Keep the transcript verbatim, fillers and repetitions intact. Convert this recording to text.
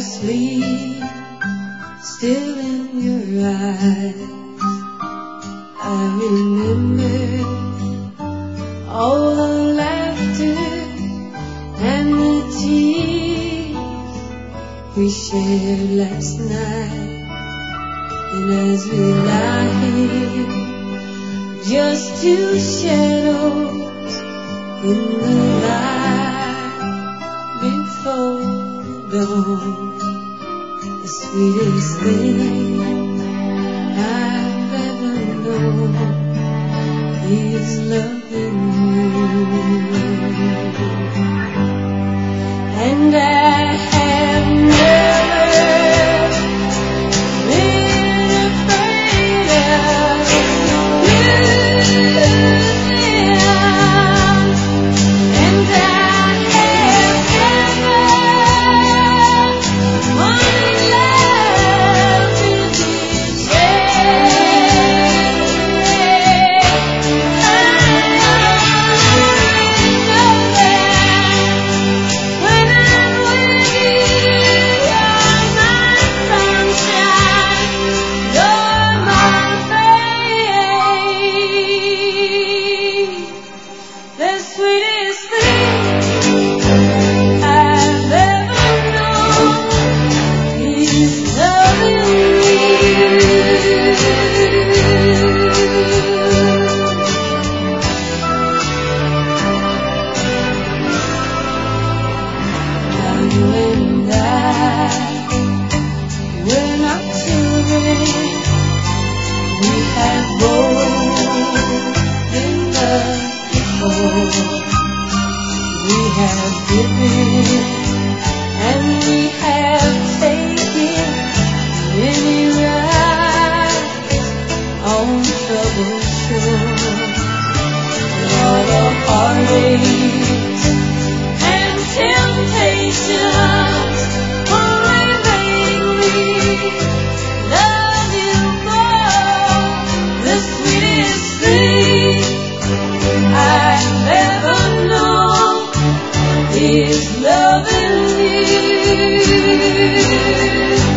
sleep, still in your eyes. I remember all the laughter and the tears we shared last night. And as we lie here, just two shadows in the light before dawn, the sweetest thing I've ever known is loving you. And I have never been afraid of losing, and I have never wanted love to be shared. When I'm with you, you're my sunshine, you're my babe. The sweetest thing I've ever known is loving you. You and I, we're not children. We have both been loved before. We have given and we have taken many rides on troubled shore. All the heartaches and temptations only make me love you more. The sweetest thing I've ever known is loving you.